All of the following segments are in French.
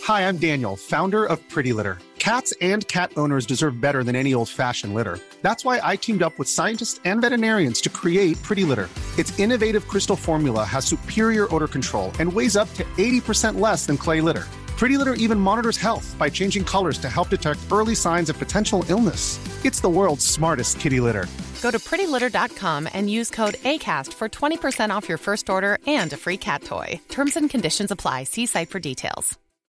Hi, I'm Daniel, founder of Pretty Litter. Cats and cat owners deserve better than any old-fashioned litter. That's why I teamed up with scientists and veterinarians to create Pretty Litter. Its innovative crystal formula has superior odor control and weighs up to 80% less than clay litter. Pretty Litter even monitors health by changing colors to help detect early signs of potential illness. It's the world's smartest kitty litter. Go to prettylitter.com and use code ACAST for 20% off your first order and a free cat toy. Terms and conditions apply. See site for details.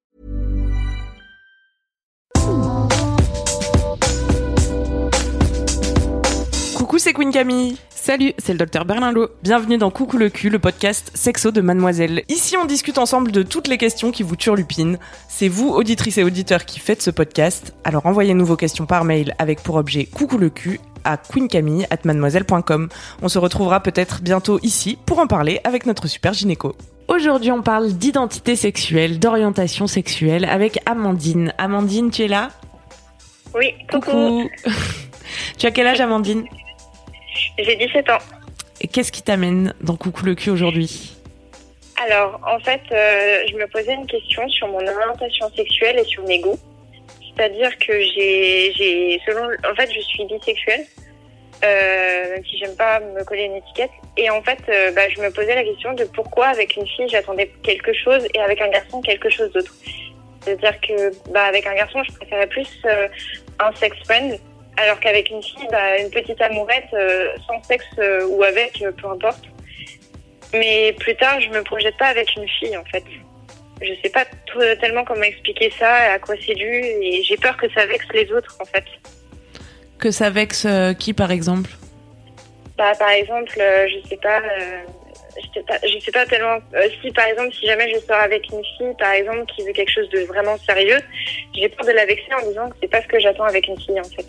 Coucou, c'est Queen Camille. Salut, c'est le docteur Berlinlot. Bienvenue dans Coucou le cul, le podcast sexo de Mademoiselle. Ici, on discute ensemble de toutes les questions qui vous turlupinent. C'est vous, auditrices et auditeurs, qui faites ce podcast. Alors envoyez-nous vos questions par mail avec pour objet Coucou le cul à queencamille@mademoiselle.com. On se retrouvera peut-être bientôt ici pour en parler avec notre super gynéco. Aujourd'hui, on parle d'identité sexuelle, d'orientation sexuelle avec Amandine. Amandine, tu es là ? Oui, coucou. Tu as quel âge, Amandine ? J'ai 17 ans. Et qu'est-ce qui t'amène dans Coucou le cul aujourd'hui ? Alors, en fait, je me posais une question sur mon orientation sexuelle et sur mes goûts. C'est-à-dire que en fait, je suis bisexuelle, même si j'aime pas me coller une étiquette. Et en fait, je me posais la question de pourquoi avec une fille j'attendais quelque chose et avec un garçon quelque chose d'autre. C'est-à-dire que, avec un garçon, je préférais plus un sex friend. Alors qu'avec une fille, une petite amourette, sans sexe ou avec, peu importe. Mais plus tard, je me projette pas avec une fille, en fait. Je sais pas tellement comment expliquer ça, à quoi c'est dû, et j'ai peur que ça vexe les autres, en fait. Que ça vexe qui, par exemple ? Par exemple, je sais pas tellement. Si par exemple, si jamais je sors avec une fille, par exemple, qui veut quelque chose de vraiment sérieux, j'ai peur de la vexer en disant que c'est pas ce que j'attends avec une fille, en fait.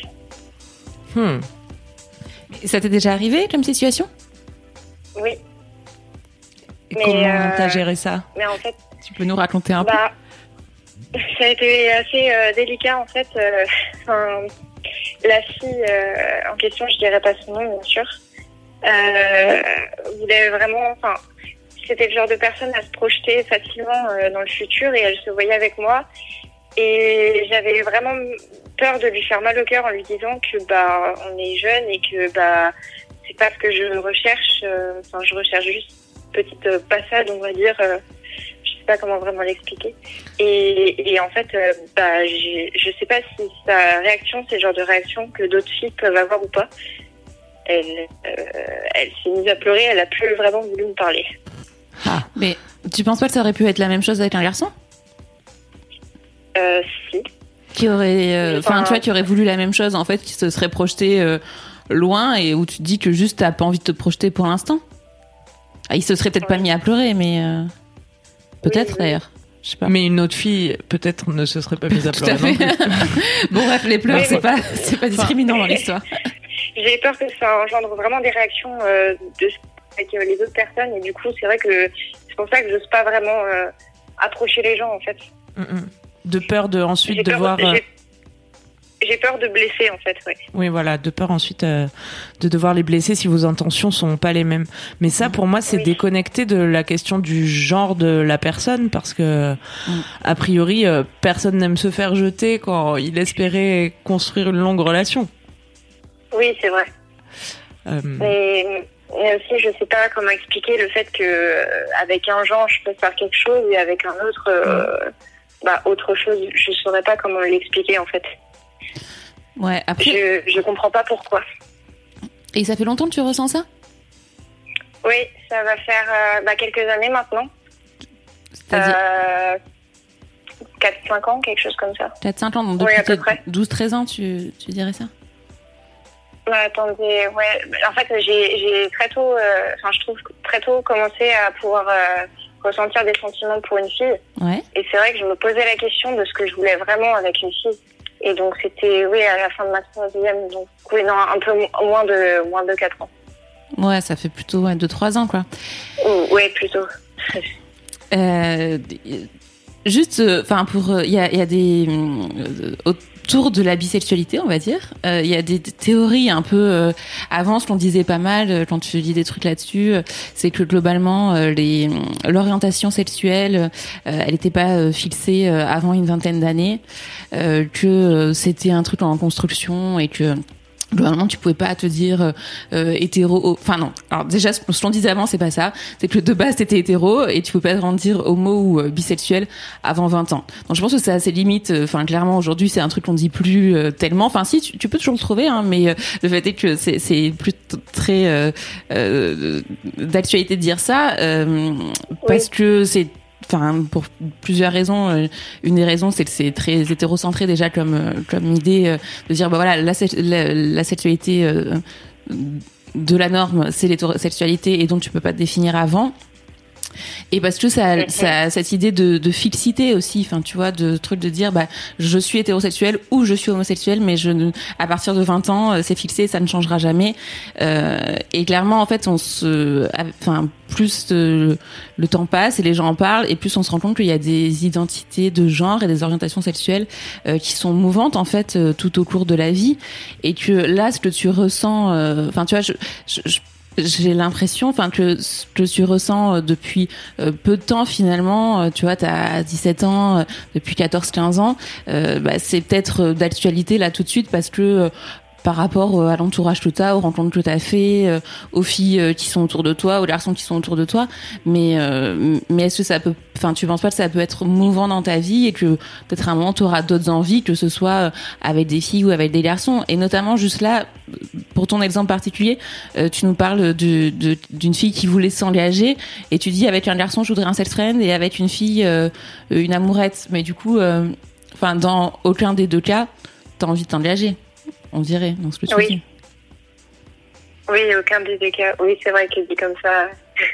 Ça t'est déjà arrivé comme situation ? Oui. Et comment t'as géré ça ? Mais en fait, tu peux nous raconter un peu ? Ça a été assez délicat en fait. La fille en question, je dirais pas son nom bien sûr, voulait vraiment. C'était le genre de personne à se projeter facilement dans le futur et elle se voyait avec moi. Et j'avais vraiment peur de lui faire mal au cœur en lui disant que on est jeune et que c'est pas ce que je recherche. Je recherche juste une petite passade, on va dire. Je sais pas comment vraiment l'expliquer. Et en fait, je sais pas si sa réaction, c'est le genre de réaction que d'autres filles peuvent avoir ou pas. Elle s'est mise à pleurer. Elle a plus vraiment voulu me parler. Ah, mais tu penses pas que ça aurait pu être la même chose avec un garçon ? Si. Qui aurait, qui aurait voulu la même chose, en fait, qui se serait projeté loin et où tu te dis que juste t'as pas envie de te projeter pour l'instant. Ah, il se serait peut-être pas mis à pleurer, mais peut-être d'ailleurs. Je sais pas. Mais une autre fille, peut-être, ne se serait pas mise à pleurer. Tout à fait. Bon, bref, les pleurs, c'est pas discriminant dans l'histoire. J'ai peur que ça engendre vraiment des réactions avec les autres personnes et du coup, c'est vrai que c'est pour ça que j'ose pas vraiment approcher les gens, en fait. De peur de ensuite devoir. J'ai peur de blesser en fait, oui. Oui, voilà, de peur ensuite de devoir les blesser si vos intentions sont pas les mêmes. Mais ça, pour moi, c'est déconnecté de la question du genre de la personne parce que a priori, personne n'aime se faire jeter quand il espérait construire une longue relation. Oui, c'est vrai. Mais aussi, je sais pas comment expliquer le fait que avec un genre, je peux faire quelque chose et avec un autre. Autre chose, je saurais pas comment l'expliquer en fait. Ouais, après. Je comprends pas pourquoi. Et ça fait longtemps que tu ressens ça ? Oui, ça va faire quelques années maintenant. C'est-à-dire 4-5 ans, quelque chose comme ça. 4-5 ans, donc depuis à peu près. 12-13 ans, tu dirais ça ? Attendez, ouais. En fait, j'ai très tôt, je trouve très tôt commencé à pouvoir ressentir des sentiments pour une fille. Ouais. Et c'est vrai que je me posais la question de ce que je voulais vraiment avec une fille. Et donc c'était, à la fin de ma troisième, donc un peu moins de 4 ans. Ouais, ça fait plutôt 2-3 ans, quoi. Ouais, plutôt. Juste, enfin, il y a des autour de la bisexualité, on va dire, il y a des théories un peu avant, ce qu'on disait pas mal quand tu lis des trucs là-dessus, c'est que globalement l'orientation sexuelle, elle n'était pas fixée avant une vingtaine d'années, que c'était un truc en construction et que globalement, tu pouvais pas te dire hétéro. Enfin non. Alors déjà, ce qu'on disait avant, c'est pas ça. C'est que de base, t'étais hétéro et tu pouvais pas te dire homo ou bisexuel avant 20 ans. Donc je pense que ça a ses limites. Enfin clairement, aujourd'hui, c'est un truc qu'on dit plus tellement. Enfin si, tu peux toujours le trouver, hein, mais le fait est que c'est plus très d'actualité de dire ça parce que c'est. Enfin, pour plusieurs raisons. Une des raisons, c'est que c'est très hétérocentré déjà comme idée de dire, bah voilà, la sexualité de la norme, c'est l'hétérosexualité et donc tu peux pas te définir avant. Et parce que ça a cette idée de fixité aussi, enfin tu vois, de truc de dire bah je suis hétérosexuel ou je suis homosexuel, mais à partir de 20 ans c'est fixé, ça ne changera jamais. Et clairement en fait plus le temps passe et les gens en parlent et plus on se rend compte qu'il y a des identités de genre et des orientations sexuelles qui sont mouvantes en fait tout au cours de la vie, et que là ce que tu ressens, enfin tu vois, j'ai l'impression, enfin que tu ressens depuis peu de temps finalement, tu vois, t'as 17 ans, depuis 14-15 ans, c'est peut-être d'actualité là tout de suite parce que par rapport à l'entourage que t'as, aux rencontres que t'as fait, aux filles qui sont autour de toi, aux garçons qui sont autour de toi. Mais est-ce que ça peut, enfin, tu penses pas que ça peut être mouvant dans ta vie et que peut-être à un moment t'auras d'autres envies, que ce soit avec des filles ou avec des garçons? Et notamment juste là, pour ton exemple particulier, tu nous parles d'une fille qui voulait s'engager et tu dis avec un garçon je voudrais un sex friend et avec une fille une amourette. Mais du coup, enfin, dans aucun des deux cas, t'as envie de t'engager. On dirait, dans ce que tu dis. Oui, aucun des deux cas. Oui, c'est vrai que dit comme ça.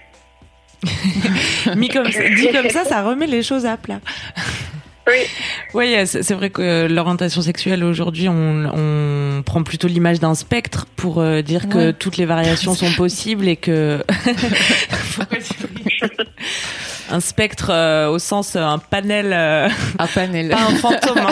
Dit comme ça, ça remet les choses à plat. Oui. Oui, c'est vrai que l'orientation sexuelle aujourd'hui, on prend plutôt l'image d'un spectre pour dire que toutes les variations sont possibles et que un spectre au sens un panel, un panel, pas un fantôme. Hein.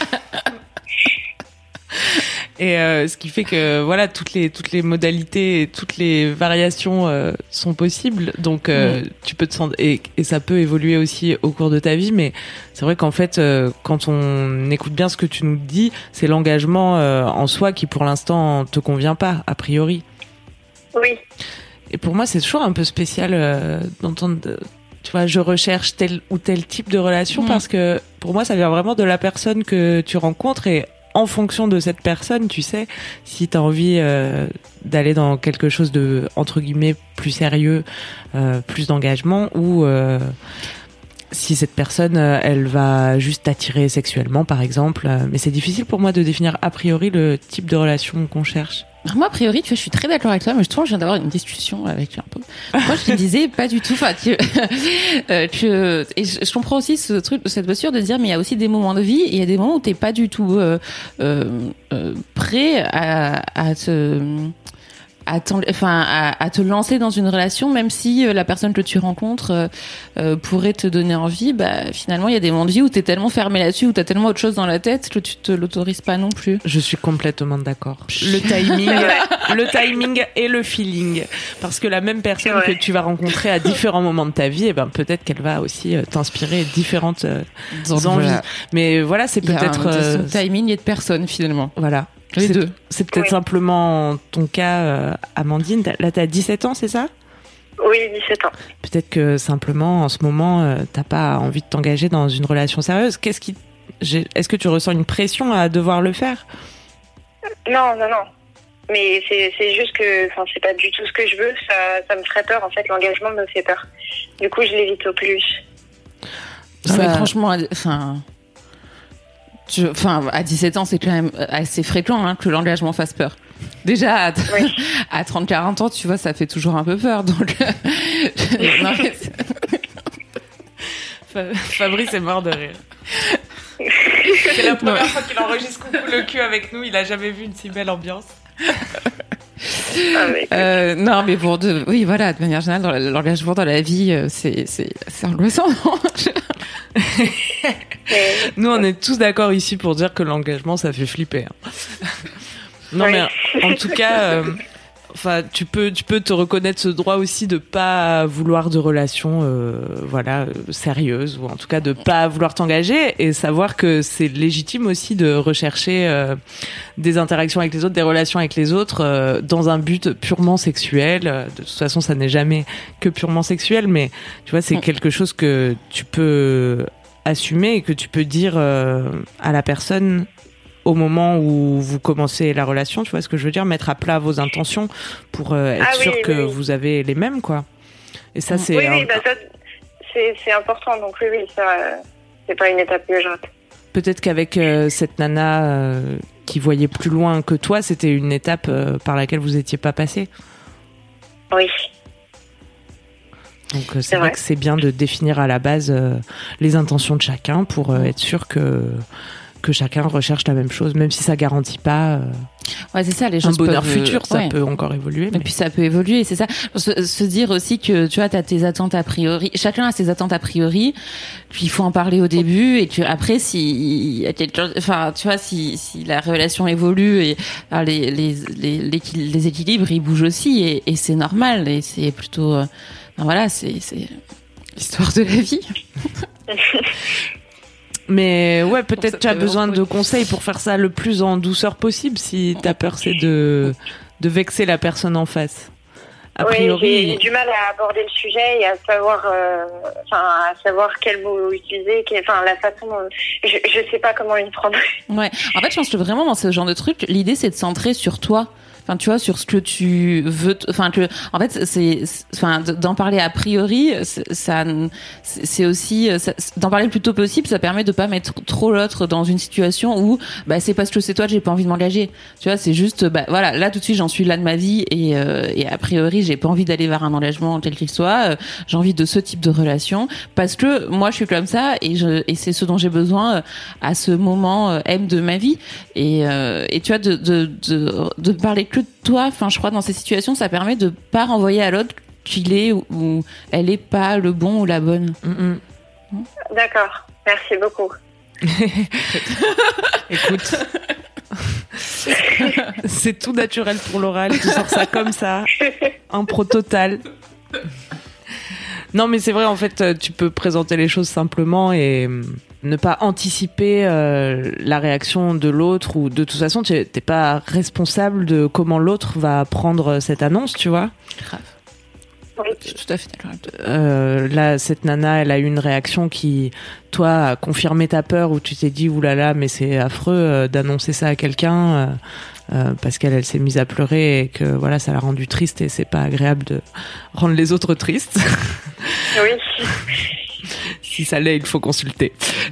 Et ce qui fait que voilà, toutes les modalités, toutes les variations sont possibles. Donc tu peux et ça peut évoluer aussi au cours de ta vie. Mais c'est vrai qu'en fait, quand on écoute bien ce que tu nous dis, c'est l'engagement en soi qui pour l'instant te convient pas a priori. Oui. Et pour moi, c'est toujours un peu spécial d'entendre. Tu vois, je recherche tel ou tel type de relation parce que pour moi, ça vient vraiment de la personne que tu rencontres et en fonction de cette personne, tu sais, si t'as envie d'aller dans quelque chose de, entre guillemets, plus sérieux, plus d'engagement, ou si cette personne, elle va juste t'attirer sexuellement, par exemple. Mais c'est difficile pour moi de définir a priori le type de relation qu'on cherche. Moi, a priori, tu vois, je suis très d'accord avec toi, mais je trouve que je viens d'avoir une discussion avec un peu. Moi, je te disais pas du tout, enfin, et je comprends aussi ce truc, cette posture de dire, mais il y a aussi des moments de vie, et il y a des moments où t'es pas du tout prêt à te lancer dans une relation, même si la personne que tu rencontres pourrait te donner envie. Bah finalement il y a des moments de vie où t'es tellement fermé là-dessus, où t'as tellement autre chose dans la tête que tu te l'autorises pas non plus. Je suis complètement d'accord. Le timing et le feeling, parce que la même personne que tu vas rencontrer à différents moments de ta vie, et ben peut-être qu'elle va aussi t'inspirer différentes envies. Voilà. Mais voilà, c'est peut-être de timing et de personne finalement. Voilà. C'est peut-être simplement ton cas, Amandine. Là, t'as 17 ans, c'est ça? Oui, 17 ans. Peut-être que simplement, en ce moment, t'as pas envie de t'engager dans une relation sérieuse. Est-ce que tu ressens une pression à devoir le faire? Non. Mais c'est juste que, enfin, c'est pas du tout ce que je veux. Ça me ferait peur. En fait, l'engagement me fait peur. Du coup, je l'évite au plus. Mais franchement, à 17 ans, c'est quand même assez fréquent que l'engagement fasse peur. Déjà, à 30-40 ans, tu vois, ça fait toujours un peu peur. Donc, Fabrice est mort de rire. C'est la première fois qu'il enregistre Coucou le cul avec nous. Il a jamais vu une si belle ambiance. Non, mais oui, voilà, de manière générale, l'engagement dans la vie, c'est angoissant. Nous, on est tous d'accord ici pour dire que l'engagement, ça fait flipper. Non, mais en tout cas, tu peux te reconnaître ce droit aussi de pas vouloir de relations, sérieuses, ou en tout cas de pas vouloir t'engager, et savoir que c'est légitime aussi de rechercher des interactions avec les autres, des relations avec les autres, dans un but purement sexuel. De toute façon, ça n'est jamais que purement sexuel, mais tu vois, c'est quelque chose que tu peux assumer et que tu peux dire à la personne au moment où vous commencez la relation, tu vois ce que je veux dire, mettre à plat vos intentions pour être sûr que vous avez les mêmes, quoi. Et ça, c'est... ça, c'est important, donc oui, ça, c'est pas une étape que je rate. Peut-être qu'avec cette nana qui voyait plus loin que toi, c'était une étape par laquelle vous étiez pas passé. Oui. Donc c'est vrai que c'est bien de définir à la base les intentions de chacun pour être sûr que chacun recherche la même chose, même si ça garantit pas c'est ça, les choses un bonheur peuvent, futur, ça peut encore évoluer. Et puis ça peut évoluer, c'est ça. Se dire aussi que tu vois, t'as tes attentes a priori, chacun a ses attentes a priori, puis il faut en parler au début, et que après, si y a quelque chose, tu vois, si la relation évolue et les équilibres ils bougent aussi, et c'est normal, et c'est plutôt c'est l'histoire de la vie. Mais ouais, peut-être tu as besoin de conseils pour faire ça le plus en douceur possible, si ta peur c'est de vexer la personne en face. A priori, j'ai du mal à aborder le sujet et à savoir quel mot utiliser, la façon dont je sais pas comment y prendre. Ouais. En fait, je pense que vraiment dans ce genre de truc, l'idée c'est de centrer sur toi. Tu vois, sur ce que tu veux, en fait, d'en parler a priori, c'est aussi, d'en parler le plus tôt possible, ça permet de pas mettre trop l'autre dans une situation où, c'est parce que c'est toi que j'ai pas envie de m'engager. Tu vois, c'est juste, là, tout de suite, j'en suis là de ma vie et a priori, j'ai pas envie d'aller vers un engagement quel qu'il soit, j'ai envie de ce type de relation parce que moi, je suis comme ça et c'est ce dont j'ai besoin à ce moment M de ma vie et tu vois, de parler que de toi, je crois dans ces situations, ça permet de pas renvoyer à l'autre qu'il est ou elle est pas le bon ou la bonne. D'accord, merci beaucoup. Écoute, c'est tout naturel pour l'oral, tu sors ça comme ça, impro total. Non mais c'est vrai, en fait, tu peux présenter les choses simplement et ne pas anticiper la réaction de l'autre, ou de toute façon t'es pas responsable de comment l'autre va prendre cette annonce, tu vois. Grave. Oui. Je suis tout à fait d'accord. Là, cette nana, elle a eu une réaction qui, toi, a confirmé ta peur, où tu t'es dit oulala, mais c'est affreux d'annoncer ça à quelqu'un parce qu'elle s'est mise à pleurer et que voilà, ça l'a rendue triste et c'est pas agréable de rendre les autres tristes. Oui. Si ça l'est, il faut consulter.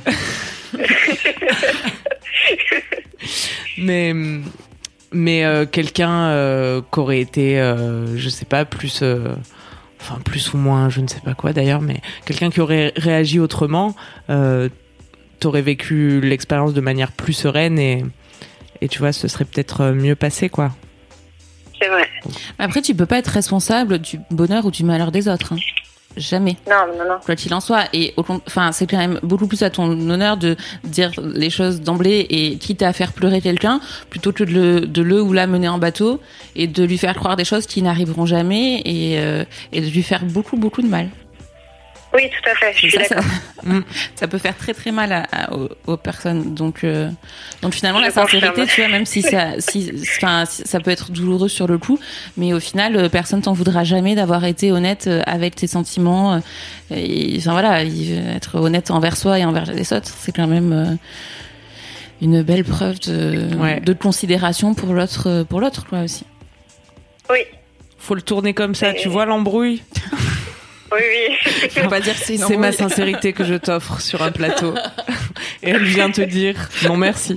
mais quelqu'un qu'aurait été, je sais pas, plus ou moins, je ne sais pas quoi d'ailleurs, mais quelqu'un qui aurait réagi autrement, t'aurais vécu l'expérience de manière plus sereine et tu vois, ce serait peut-être mieux passé, quoi. C'est vrai. Après, tu peux pas être responsable du bonheur ou du malheur des autres. Jamais. Non. Quoi qu'il en soit. Et c'est quand même beaucoup plus à ton honneur de dire les choses d'emblée et quitte à faire pleurer quelqu'un plutôt que de le ou la mener en bateau et de lui faire croire des choses qui n'arriveront jamais et de lui faire beaucoup, beaucoup de mal. Oui, tout à fait. Je suis d'accord. Ça peut faire très très mal aux personnes. Donc finalement, la sincérité, tu vois, même si ça peut être douloureux sur le coup, mais au final, personne t'en voudra jamais d'avoir été honnête avec tes sentiments. Être honnête envers soi et envers les autres, c'est quand même une belle preuve de considération pour l'autre, quoi aussi. Oui. Faut le tourner comme ça, tu vois l'embrouille. Oui. Faut pas dire que c'est ma sincérité que je t'offre sur un plateau. Et elle vient te dire non merci.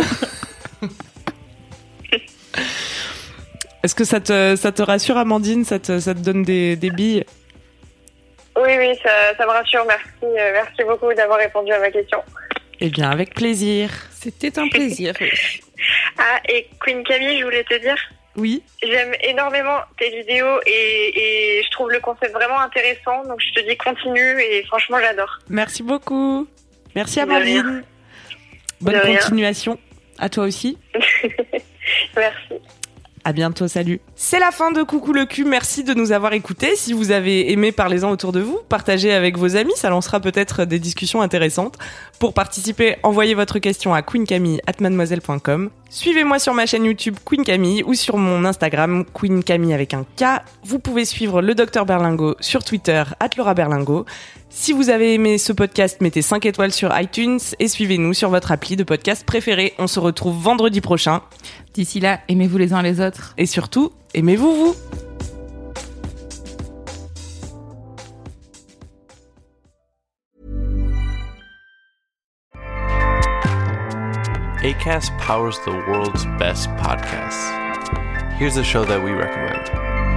Est-ce que ça te rassure, Amandine? Ça te donne des billes? Oui, ça me rassure. Merci beaucoup d'avoir répondu à ma question. Eh bien, avec plaisir. C'était un plaisir. Ah, et Queen Camille, je voulais te dire, Oui. J'aime énormément tes vidéos et je trouve le concept vraiment intéressant. Donc je te dis continue et franchement j'adore. Merci beaucoup. Merci Amandine. Bonne continuation. À toi aussi. Merci. À bientôt, salut. C'est la fin de Coucou le cul, merci de nous avoir écoutés. Si vous avez aimé, parlez-en autour de vous, partagez avec vos amis, ça lancera peut-être des discussions intéressantes. Pour participer, envoyez votre question à queencamille@mademoiselle.com. Suivez-moi sur ma chaîne YouTube Queen Camille ou sur mon Instagram Queen Camille avec un K. Vous pouvez suivre le Dr Berlingot sur Twitter @LauraBerlingot. Si vous avez aimé ce podcast, mettez 5 étoiles sur iTunes et suivez-nous sur votre appli de podcast préféré. On se retrouve vendredi prochain. D'ici là, aimez-vous les uns les autres. Et surtout, aimez-vous vous. Acast powers the world's best podcasts. Here's a show that we recommend.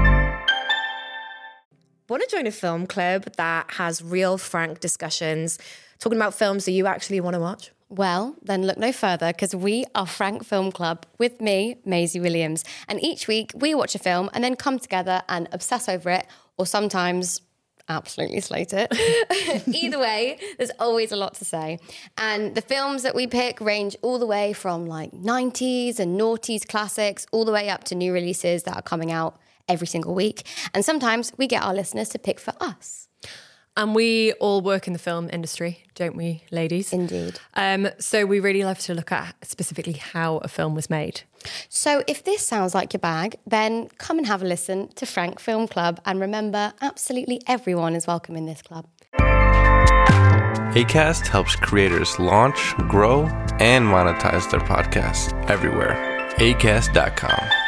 Want to join a film club that has real, frank discussions, talking about films that you actually want to watch? Well, then look no further, because we are Frank Film Club with me, Maisie Williams. And each week we watch a film and then come together and obsess over it, or sometimes absolutely slate it. Either way, there's always a lot to say. And the films that we pick range all the way from like 90s and noughties classics, all the way up to new releases that are coming out every single week. And sometimes we get our listeners to pick for us. And we all work in the film industry, don't we, ladies? Indeed. So we really love to look at specifically how a film was made. So if this sounds like your bag, then come and have a listen to Frank Film Club. And remember, absolutely everyone is welcome in this club. Acast helps creators launch, grow, and monetize their podcasts everywhere. Acast.com.